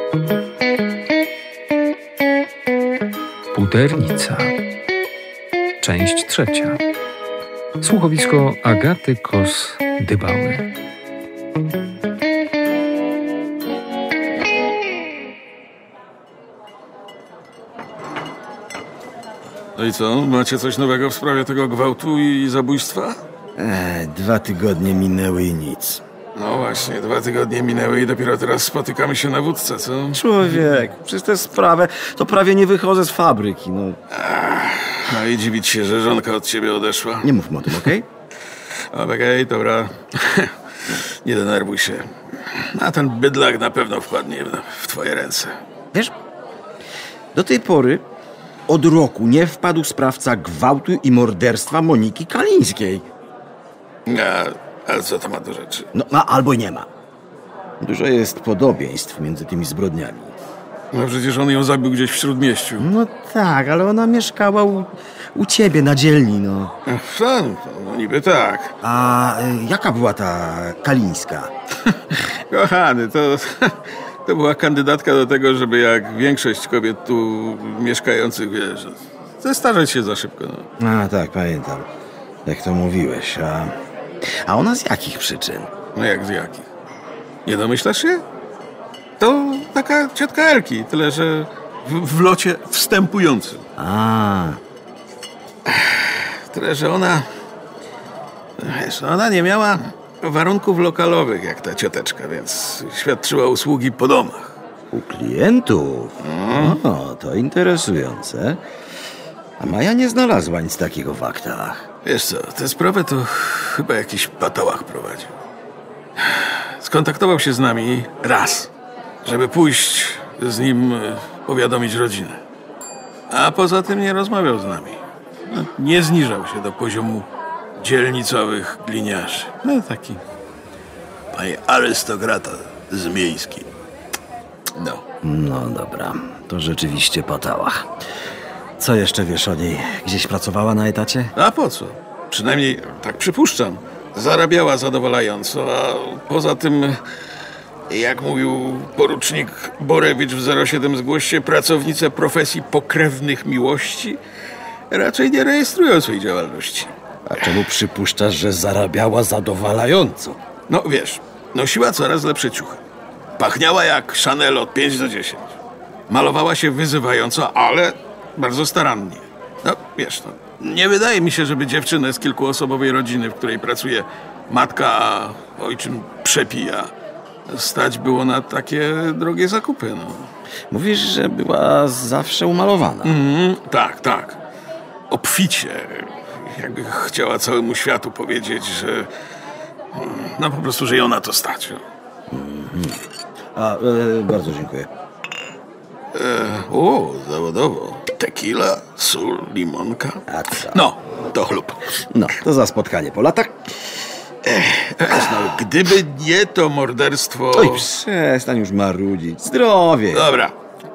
Pudernica. Część 3. Słuchowisko Agaty Kos-Dybały. No i co? Macie coś nowego w sprawie tego gwałtu i zabójstwa? 2 tygodnie minęły i nic. No właśnie, 2 tygodnie minęły i dopiero teraz spotykamy się na wódce, co? Człowiek, przez tę sprawę to prawie nie wychodzę z fabryki, no. No i dziwić się, że żonka od ciebie odeszła. Nie mówmy o tym, okej? Okej, dobra. Nie denerwuj się. A ten bydlak na pewno wpadnie w twoje ręce. Wiesz, do tej pory od roku nie wpadł sprawca gwałtu i morderstwa Moniki Kalińskiej. A co to ma do rzeczy? No, ma albo nie ma. Dużo jest podobieństw między tymi zbrodniami. No przecież on ją zabił gdzieś w Śródmieściu. No tak, ale ona mieszkała u ciebie na dzielni, no. No niby tak. A jaka była ta Kalińska? Kochany, to była kandydatka do tego, żeby jak większość kobiet tu mieszkających, wiesz, zestarzeć się za szybko. No. A tak, pamiętam. Jak to mówiłeś. A ona z jakich przyczyn? No jak z jakich? Nie domyślasz się? To taka ciotka Elki, tyle że w locie wstępującym. Tyle, że ona... Wiesz, ona nie miała warunków lokalowych jak ta cioteczka, więc świadczyła usługi po domach. U klientów? O, to interesujące. A Maja nie znalazła nic takiego w aktach. Wiesz co, tę sprawę to chyba jakiś patałach prowadził. Skontaktował się z nami raz, żeby pójść z nim powiadomić rodzinę. A poza tym nie rozmawiał z nami. No, nie zniżał się do poziomu dzielnicowych gliniarzy. No taki... Panie arystokrata z miejski. No. No dobra, to rzeczywiście patałach. Co jeszcze wiesz o niej? Gdzieś pracowała na etacie? A po co? Przynajmniej tak przypuszczam. Zarabiała zadowalająco, a poza tym, jak mówił porucznik Borewicz w 07 Zgłoście, pracownice profesji pokrewnych miłości raczej nie rejestrują swojej działalności. A czemu przypuszczasz, że zarabiała zadowalająco? No wiesz, nosiła coraz lepsze ciuchy. Pachniała jak Chanel od 5 do 10. Malowała się wyzywająco, ale bardzo starannie. No wiesz, nie wydaje mi się, żeby dziewczynę z kilkuosobowej rodziny, w której pracuje matka, a ojczym przepija, stać było na takie drogie zakupy. No. Mówisz, że była zawsze umalowana. Tak. Obficie. Jakby chciała całemu światu powiedzieć, że no po prostu, że ją na to stać. Bardzo dziękuję. Zawodowo. Tequila, sól, limonka. A co? No, to chlub. No, to za spotkanie po latach. Gdyby nie to morderstwo... Oj, przestań już marudzić. Zdrowie. Dobra.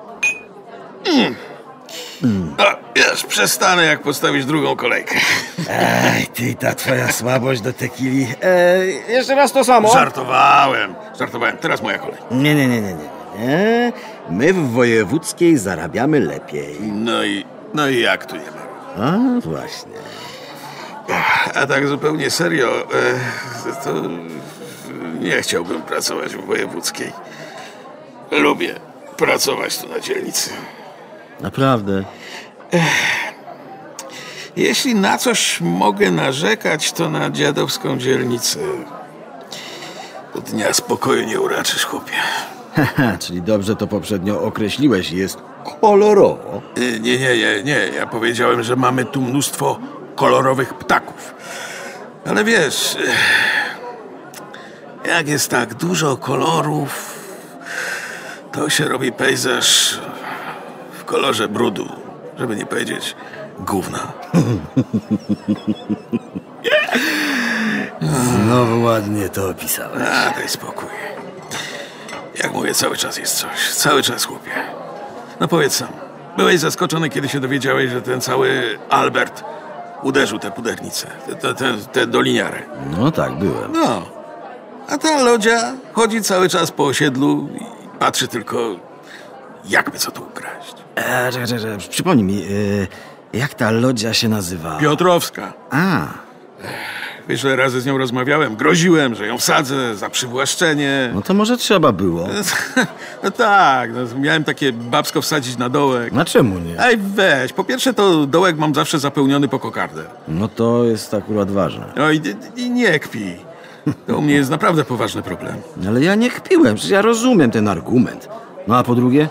Wiesz, przestanę, jak postawisz drugą kolejkę. Ej, ty, ta twoja słabość do tequili. Jeszcze raz to samo. Żartowałem. Teraz moja kolej. Nie. My w wojewódzkiej zarabiamy lepiej. No i jak tu nie ma? A, właśnie. A tak zupełnie serio, to nie chciałbym pracować w wojewódzkiej. Lubię pracować tu na dzielnicy. Naprawdę? Jeśli na coś mogę narzekać, to na dziadowską dzielnicę. Do dnia spokoju nie uraczysz, chłopie. Czyli dobrze to poprzednio określiłeś. Jest kolorowo. Nie. Ja powiedziałem, że mamy tu mnóstwo kolorowych ptaków. Ale wiesz, jak jest tak dużo kolorów, to się robi pejzaż w kolorze brudu, żeby nie powiedzieć gówna. Znowu ładnie to opisałeś. A, daj spokój. Jak mówię, cały czas jest coś. Cały czas, chłopie. No powiedz sam, byłeś zaskoczony, kiedy się dowiedziałeś, że ten cały Albert uderzył tę pudernicę, tę doliniarę? No tak, byłem. No, a ta Lodzia chodzi cały czas po osiedlu i patrzy tylko, jakby co tu ukraść. Czekaj, przypomnij mi, jak ta lodzia się nazywa? Piotrowska. A, Wiesz, ile razy z nią rozmawiałem, groziłem, że ją wsadzę za przywłaszczenie. no to może trzeba było. No tak, no, miałem takie babsko wsadzić na dołek. Na czemu nie? Ej, weź, po pierwsze to dołek mam zawsze zapełniony po kokardę. No to jest akurat ważne. No i nie kpij. To u mnie jest naprawdę poważny problem. Ale ja nie kpiłem, przecież ja rozumiem ten argument. No a po drugie?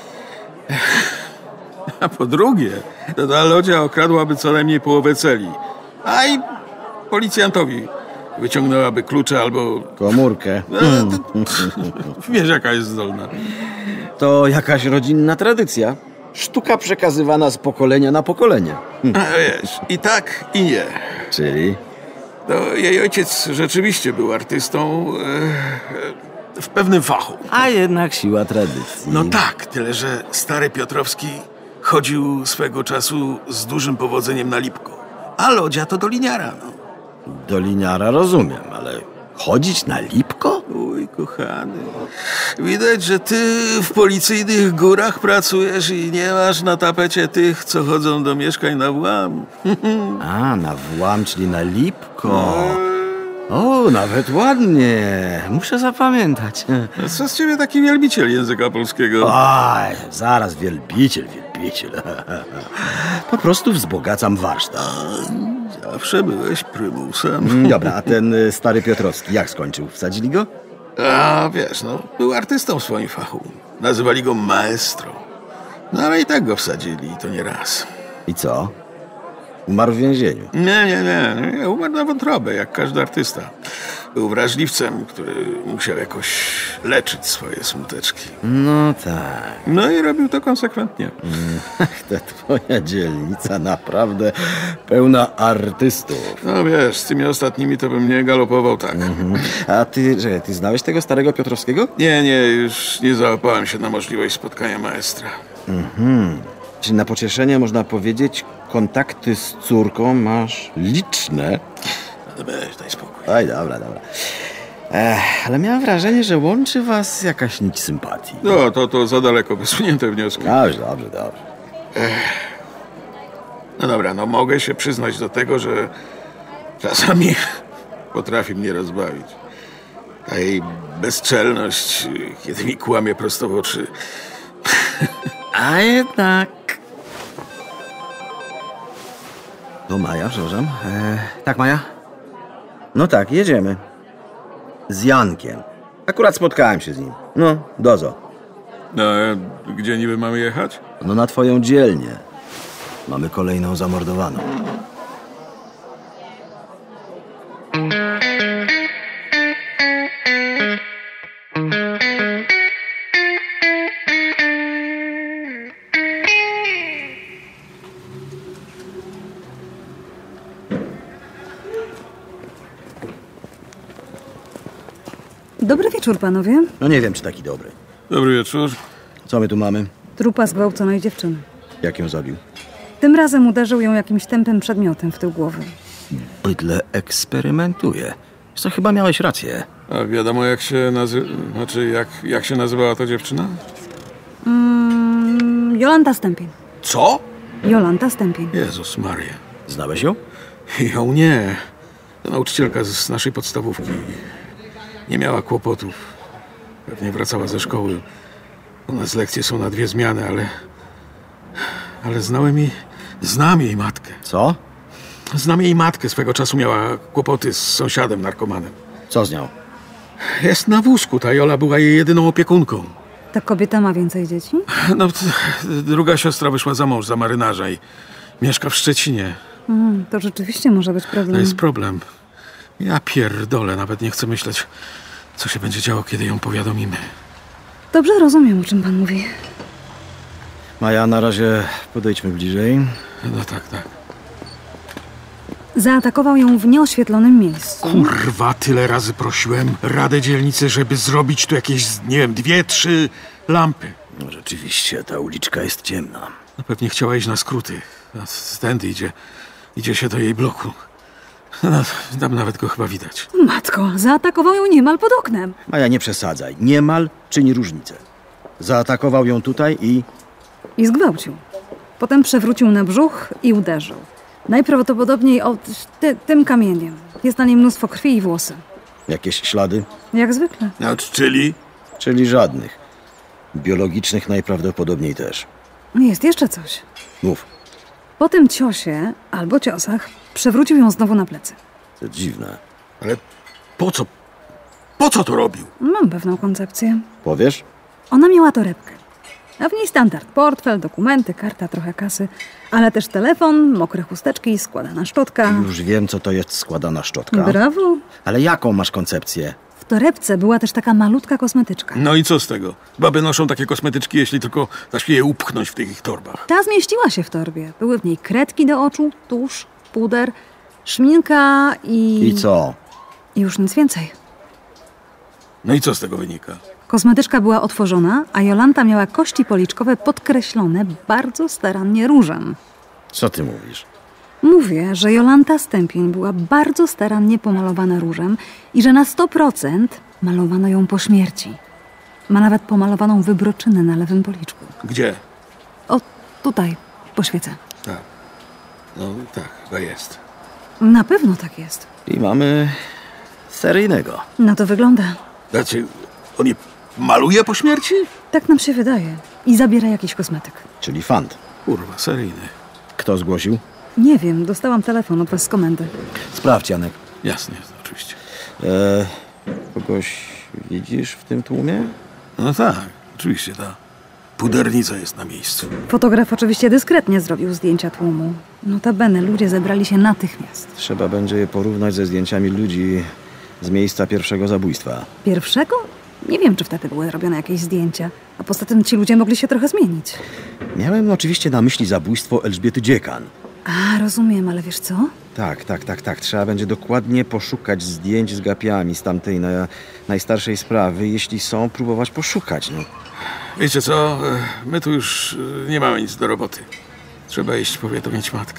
A po drugie, to ta lodzia okradłaby co najmniej połowę celi. A i policjantowi wyciągnęłaby klucze albo... Komórkę. No, wiesz, jaka jest zdolna. To jakaś rodzinna tradycja. Sztuka przekazywana z pokolenia na pokolenie. A wiesz, i tak, i nie. Czyli? No, jej ojciec rzeczywiście był artystą w pewnym fachu. A jednak siła tradycji. No tak, tyle że stary Piotrowski chodził swego czasu z dużym powodzeniem na Lipko. A lodzia to doliniara, no. Doliniara rozumiem, ale chodzić na Lipko? Uj, kochany. Widać, że ty w policyjnych górach pracujesz i nie masz na tapecie tych, co chodzą do mieszkań na włam. A, na włam, czyli na Lipko. O, nawet ładnie. Muszę zapamiętać. Co z ciebie taki wielbiciel języka polskiego? Oj, zaraz wielbiciel. Po prostu wzbogacam warsztat. Zawsze byłeś prymusem. Dobra, a ten stary Piotrowski, jak skończył? Wsadzili go? A wiesz, no, był artystą w swoim fachu. Nazywali go maestro. No ale i tak go wsadzili, i to nie raz. I co? Umarł w więzieniu. Nie. Umarł na wątrobę, jak każdy artysta. Był wrażliwcem, który musiał jakoś leczyć swoje smuteczki. No tak. No i robił to konsekwentnie. Ta twoja dzielnica naprawdę pełna artystów. No wiesz, z tymi ostatnimi to bym nie galopował tak. A ty znałeś tego starego Piotrowskiego? Nie, już nie załapałem się na możliwość spotkania maestra. Czyli na pocieszenie można powiedzieć, kontakty z córką masz liczne. No weź, daj spokój. Oj, dobra. Ale miałem wrażenie, że łączy was jakaś nić sympatii. No, to za daleko wysunięte wnioski. Dobrze. No dobra, no mogę się przyznać do tego, że czasami potrafi mnie rozbawić. Ta jej bezczelność, kiedy mi kłamie prosto w oczy. A jednak... To Maja, przepraszam. Tak, Maja? No tak, jedziemy. Z Jankiem. Akurat spotkałem się z nim. No, dozo. No, gdzie niby mamy jechać? No na twoją dzielnię. Mamy kolejną zamordowaną. Dobry wieczór, panowie. No nie wiem, czy taki dobry. Dobry wieczór. Co my tu mamy? Trupa zgwałconej dziewczyny. Jak ją zabił? Tym razem uderzył ją jakimś tępym przedmiotem w tył głowy. Bydle eksperymentuje. Co, chyba miałeś rację. A wiadomo, jak się jak się nazywała ta dziewczyna? Jolanta Stępień. Co? Jolanta Stępień. Jezus Maria. Znałeś ją? Ją nie. To nauczycielka z naszej podstawówki. Nie miała kłopotów. Pewnie wracała ze szkoły. U nas lekcje są na 2 zmiany, ale znam jej matkę. Co? Znam jej matkę. Swego czasu miała kłopoty z sąsiadem narkomanem. Co z nią? Jest na wózku. Ta Jola była jej jedyną opiekunką. Ta kobieta ma więcej dzieci? No, druga siostra wyszła za mąż, za marynarza i mieszka w Szczecinie. To rzeczywiście może być problem. To jest problem. Ja pierdolę, nawet nie chcę myśleć, co się będzie działo, kiedy ją powiadomimy. Dobrze rozumiem, o czym pan mówi. Maja, na razie podejdźmy bliżej. No tak. Zaatakował ją w nieoświetlonym miejscu. Kurwa, tyle razy prosiłem Radę Dzielnicy, żeby zrobić tu jakieś, nie wiem, 2-3 lampy. No rzeczywiście, ta uliczka jest ciemna. No pewnie chciała iść na skróty. A stędy idzie się do jej bloku. No, tam nawet go chyba widać. Matko, zaatakował ją niemal pod oknem. Maja, nie przesadzaj. Niemal czyni różnicę. Zaatakował ją tutaj i... I zgwałcił. Potem przewrócił na brzuch i uderzył. Najprawdopodobniej tym kamieniem. Jest na nim mnóstwo krwi i włosy. Jakieś ślady? Jak zwykle. No, czyli? Czyli żadnych. Biologicznych najprawdopodobniej też. Jest jeszcze coś. Mów. Po tym ciosie, albo ciosach, przewrócił ją znowu na plecy. To dziwne. Ale po co? Po co to robił? Mam pewną koncepcję. Powiesz? Ona miała torebkę. A w niej standard. Portfel, dokumenty, karta, trochę kasy. Ale też telefon, mokre chusteczki, składana szczotka. Już wiem, co to jest składana szczotka. Brawo! Ale jaką masz koncepcję? W torebce była też taka malutka kosmetyczka. No i co z tego? Baby noszą takie kosmetyczki, jeśli tylko da się je upchnąć w tych ich torbach. Ta zmieściła się w torbie. Były w niej kredki do oczu, tusz, puder, szminka i... I co? I już nic więcej. No i co z tego wynika? Kosmetyczka była otworzona, a Jolanta miała kości policzkowe podkreślone bardzo starannie różem. Co ty mówisz? Mówię, że Jolanta Stępień była bardzo starannie pomalowana różem i że na 100% malowano ją po śmierci. Ma nawet pomalowaną wybroczynę na lewym policzku. Gdzie? O, tutaj, po świece. Tak. No tak, chyba jest. Na pewno tak jest. I mamy seryjnego. Na to wygląda. Znaczy, on je maluje po śmierci? Tak nam się wydaje. I zabiera jakiś kosmetyk. Czyli fant. Kurwa, seryjny. Kto zgłosił? Nie wiem, dostałam telefon od was z komendy. Sprawdź, Janek. Jasne, oczywiście. Kogoś widzisz w tym tłumie? No tak, oczywiście ta pudernica jest na miejscu. Fotograf oczywiście dyskretnie zrobił zdjęcia tłumu. Notabene ludzie zebrali się natychmiast. Trzeba będzie je porównać ze zdjęciami ludzi z miejsca pierwszego zabójstwa. Pierwszego? Nie wiem, czy wtedy były robione jakieś zdjęcia. A poza tym ci ludzie mogli się trochę zmienić. Miałem oczywiście na myśli zabójstwo Elżbiety Dziekan. A, rozumiem, ale wiesz co? Tak. Trzeba będzie dokładnie poszukać zdjęć z gapiami z tamtej najstarszej sprawy. Jeśli są, próbować poszukać. No. Wiecie co? My tu już nie mamy nic do roboty. Trzeba iść powiadomić matkę.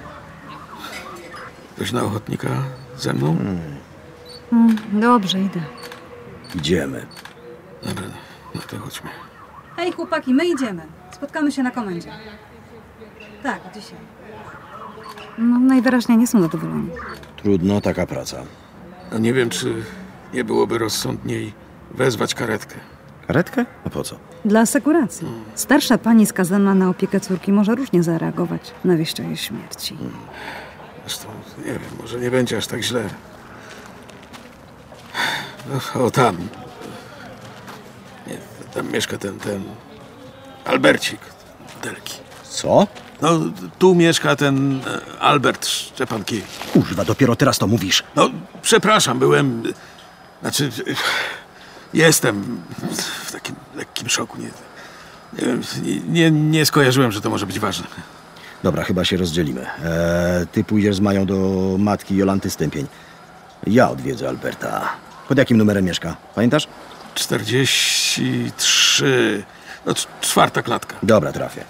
Ktoś na ochotnika ze mną? Dobrze, idę. Idziemy. Dobra, no to chodźmy. Hej chłopaki, my idziemy. Spotkamy się na komendzie. Tak, dzisiaj. No najwyraźniej nie są zadowoleni. Trudno, taka praca. No nie wiem, czy nie byłoby rozsądniej wezwać karetkę. Karetkę? A po co? Dla asekuracji. Starsza pani skazana na opiekę córki może różnie zareagować na wieść o jej śmierci. Zresztą, nie wiem, może nie będzie aż tak źle. No, o, tam. Nie, tam mieszka ten Albercik. Delki. Co? No, tu mieszka ten Albert Szczepankiewicz. Kurwa, dopiero teraz to mówisz. No, przepraszam, byłem... Znaczy, jestem w takim lekkim szoku. Nie skojarzyłem, że to może być ważne. Dobra, chyba się rozdzielimy. Ty pójdziesz z Mają do matki Jolanty Stępień. Ja odwiedzę Alberta. Pod jakim numerem mieszka? Pamiętasz? 43... No, 4. klatka. Dobra, trafię.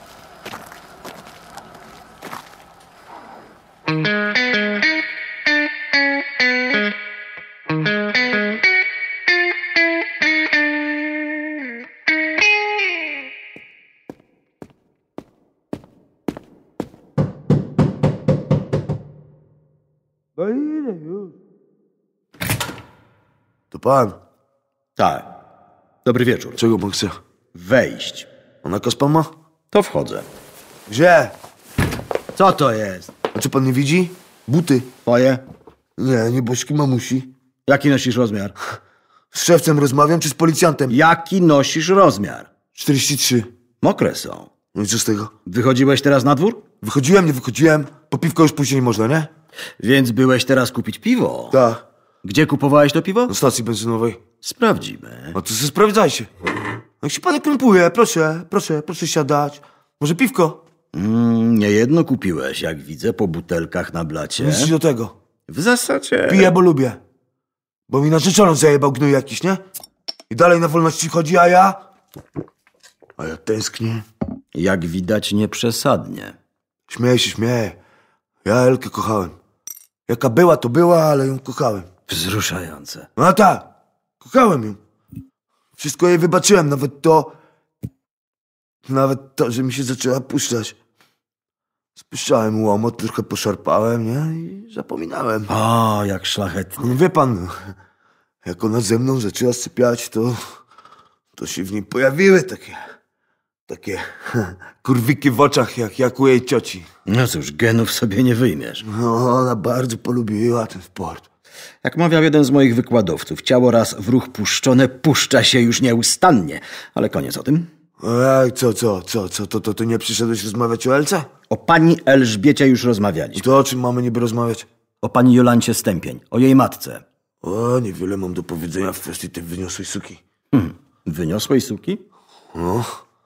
To pan. Tak. Dobry wieczór. Czego pan chce? Wejść. A nakaz pan ma? To wchodzę. Gdzie? Co to jest? A czy pan nie widzi? Buty. Twoje? Nie, nieboszki mamusi. Jaki nosisz rozmiar? Z szewcem rozmawiam czy z policjantem? Jaki nosisz rozmiar? 43. Mokre są. No i co z tego? Wychodziłeś teraz na dwór? Wychodziłem, nie wychodziłem. Po piwko już później nie można, nie? Więc byłeś teraz kupić piwo? Tak. Gdzie kupowałeś to piwo? Na stacji benzynowej. Sprawdzimy. No to sobie sprawdzajcie. No jak się pan nie krępuje, proszę siadać. Może piwko? Nie jedno kupiłeś, jak widzę, po butelkach na blacie. Nic do tego. W zasadzie... Piję, bo lubię. Bo mi narzeczoną zajebał gnój jakiś, nie? I dalej na wolności chodzi, a ja tęsknię. Jak widać, nieprzesadnie. Śmieję. Ja Elkę kochałem. Jaka była, to była, ale ją kochałem. Wzruszające. No tak, kochałem ją. Wszystko jej wybaczyłem, nawet to, że mi się zaczęła puszczać. Spuszczałem łomot, trochę poszarpałem, nie? I zapominałem. O, jak szlachetnie. No wie pan, jak ona ze mną zaczęła sypiać, to się w niej pojawiły takie kurwiki w oczach, jak u jej cioci. No cóż, genów sobie nie wyjmiesz. No, ona bardzo polubiła ten sport. Jak mawiał jeden z moich wykładowców, ciało raz w ruch puszczone puszcza się już nieustannie. Ale koniec o tym. Ej, to nie przyszedłeś rozmawiać o Elce? O pani Elżbiecie już rozmawialiśmy. To o czym mamy niby rozmawiać? O pani Jolancie Stępień, o jej matce. O, niewiele mam do powiedzenia w kwestii tej wyniosłej suki. Wyniosłej suki? No.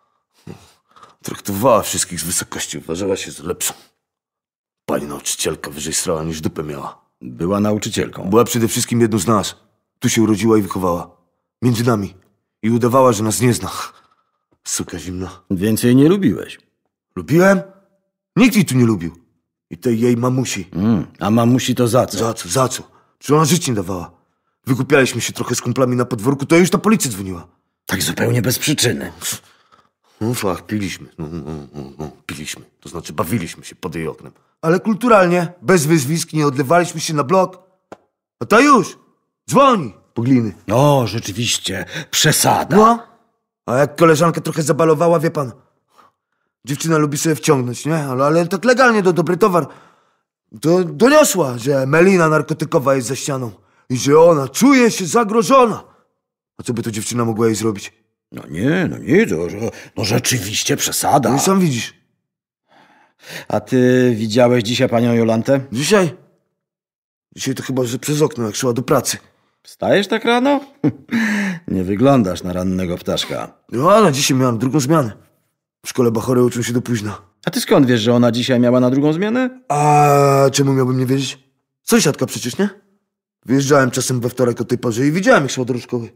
Traktowała wszystkich z wysokości, uważała się za lepszą. Pani nauczycielka wyżej srała niż dupę miała. Była nauczycielką. Była przede wszystkim jedną z nas. Tu się urodziła i wychowała. Między nami. I udawała, że nas nie zna. Suka zimna. Więcej nie lubiłeś. Lubiłem? Nikt jej tu nie lubił. I tej jej mamusi. A mamusi to za co? Za co? Czy ona życie nie dawała? Wykupialiśmy się trochę z kumplami na podwórku, to już ta policja dzwoniła. Tak zupełnie bez przyczyny. No fach, piliśmy. Piliśmy. To znaczy bawiliśmy się pod jej oknem. Ale kulturalnie, bez wyzwisk, nie odlewaliśmy się na blok. A ta już dzwoni po gliny. O, rzeczywiście, przesada. No, a jak koleżankę trochę zabalowała, wie pan, dziewczyna lubi sobie wciągnąć, nie? Ale tak legalnie, dobry towar. To doniosła, że melina narkotykowa jest za ścianą i że ona czuje się zagrożona. A co by to dziewczyna mogła jej zrobić? No nie, to rzeczywiście przesada. No i sam widzisz. A ty widziałeś dzisiaj panią Jolantę? Dzisiaj to chyba, że przez okno, jak szła do pracy. Wstajesz tak rano? Nie wyglądasz na rannego ptaszka. No, ale dzisiaj miałam drugą zmianę. W szkole bachory uczą się do późna. A ty skąd wiesz, że ona dzisiaj miała na drugą zmianę? A czemu miałbym nie wiedzieć? Sąsiadka przecież, nie? Wyjeżdżałem czasem we wtorek o tej porze i widziałem, jak szła do szkoły.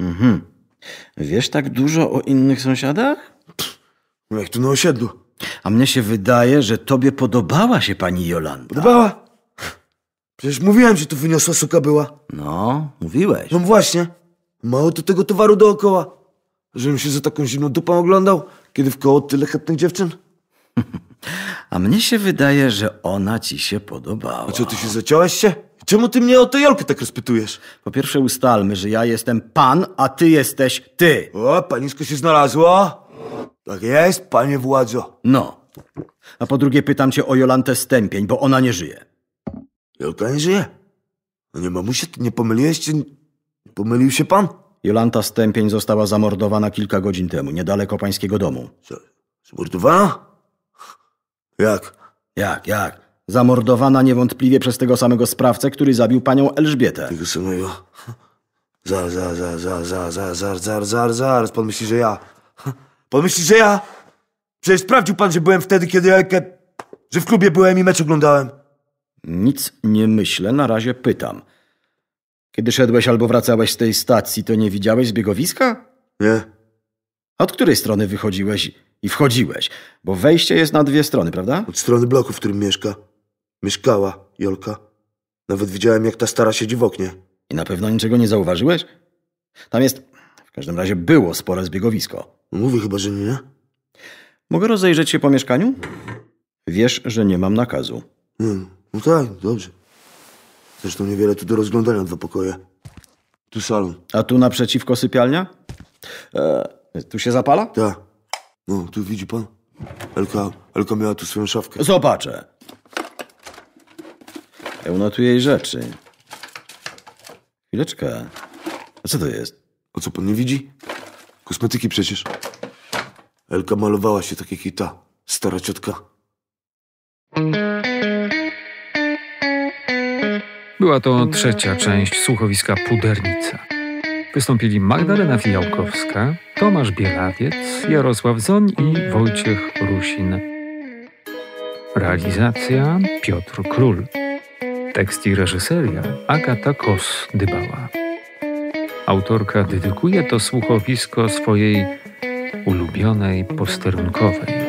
Wiesz tak dużo o innych sąsiadach? No jak tu na osiedlu. A mnie się wydaje, że tobie podobała się pani Jolanta. Podobała? Przecież mówiłem, że tu wyniosła suka była. No, mówiłeś. No właśnie. Mało tu tego towaru dookoła. Żebym się za taką zimną dupą oglądał, kiedy wkoło tyle chętnych dziewczyn. A mnie się wydaje, że ona ci się podobała. A co, ty się zaciąłeś się? Czemu ty mnie o tę Jolkę tak rozpytujesz? Po pierwsze ustalmy, że ja jestem pan, a ty jesteś ty. O, panisko się znalazło. Tak jest, panie władzo. No. A po drugie pytam cię o Jolantę Stępień, bo ona nie żyje. Jolka nie żyje. No nie, mamusia, ty nie pomyliłeś się? Nie pomylił się pan? Jolanta Stępień została zamordowana kilka godzin temu, niedaleko pańskiego domu. Co, zamordowana? Jak? Jak? Zamordowana niewątpliwie przez tego samego sprawcę, który zabił panią Elżbietę. Tego samego. Zaraz. Pan myśli, że ja? Pan myśli, że ja? Przecież sprawdził pan, że byłem wtedy, że w klubie byłem i mecz oglądałem. Nic nie myślę, na razie pytam. Kiedy szedłeś albo wracałeś z tej stacji, to nie widziałeś zbiegowiska? Nie. Od której strony wychodziłeś i wchodziłeś? Bo wejście jest na dwie strony, prawda? Od strony bloku, w którym mieszkała Jolka. Nawet widziałem, jak ta stara siedzi w oknie. I na pewno niczego nie zauważyłeś? Tam jest, w każdym razie było spore zbiegowisko. Mówi chyba, że nie. Mogę rozejrzeć się po mieszkaniu? Wiesz, że nie mam nakazu. No tak, dobrze. Zresztą niewiele tu do rozglądania, 2 pokoje. Tu salon. A tu naprzeciwko sypialnia? Tu się zapala? Tak. No, tu widzi pan. Elka miała tu swoją szafkę. Zobaczę. Pełno tu jej rzeczy. Chwileczkę. A co to jest? A co pan nie widzi? Kosmetyki przecież. Elka malowała się tak jak i ta stara ciotka. Była to trzecia część słuchowiska Pudernica. Wystąpili Magdalena Fijałkowska, Tomasz Bielawiec, Jarosław Zoń i Wojciech Rusin. Realizacja Piotr Król. Tekst i reżyseria Agata Kos-Dybała. Autorka dedykuje to słuchowisko swojej ulubionej posterunkowej.